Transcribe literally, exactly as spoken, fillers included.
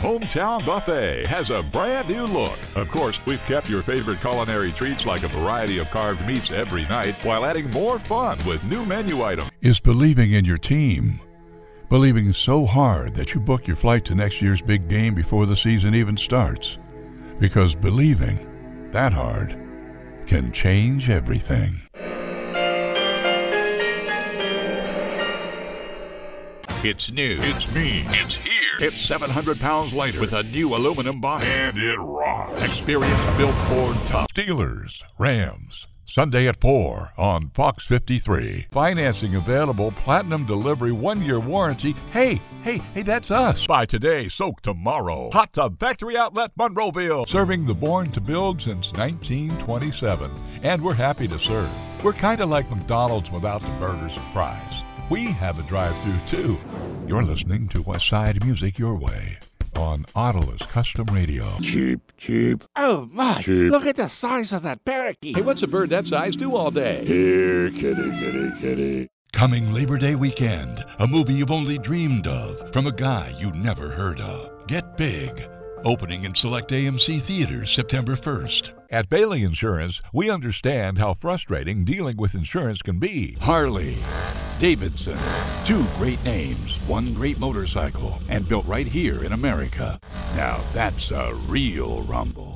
Hometown Buffet has a brand new look. Of course, we've kept your favorite culinary treats like a variety of carved meats every night while adding more fun with new menu items. Is believing in your team. Believing so hard that you book your flight to next year's big game before the season even starts. Because believing that hard can change everything. It's new. It's me. It's here. It's seven hundred pounds lighter With a new aluminum body. and it rocks. Experience built Ford tough. Steelers, Rams, Sunday at four on Fox fifty-three. Financing available, platinum delivery, one-year warranty. Hey, hey, hey, that's us. Buy today, soak tomorrow. Hot Tub Factory Outlet, Monroeville. Serving the born to build since nineteen twenty-seven. And we're happy to serve. We're kind of like McDonald's without the burgers and fries. We have a drive-thru too. You're listening to West Side Music Your Way on Autolus Custom Radio. Cheap, cheap. Oh, my. Cheap. Look at the size of that parakeet. Hey, what's a bird that size do all day? Here, kitty, kitty, kitty. Coming Labor Day weekend, a movie you've only dreamed of from a guy you never heard of. Get Big. Opening in select A M C theaters September first. At Bailey Insurance, we understand how frustrating dealing with insurance can be. Harley Davidson. Two great names, one great motorcycle, and built right here in America. Now that's a real rumble.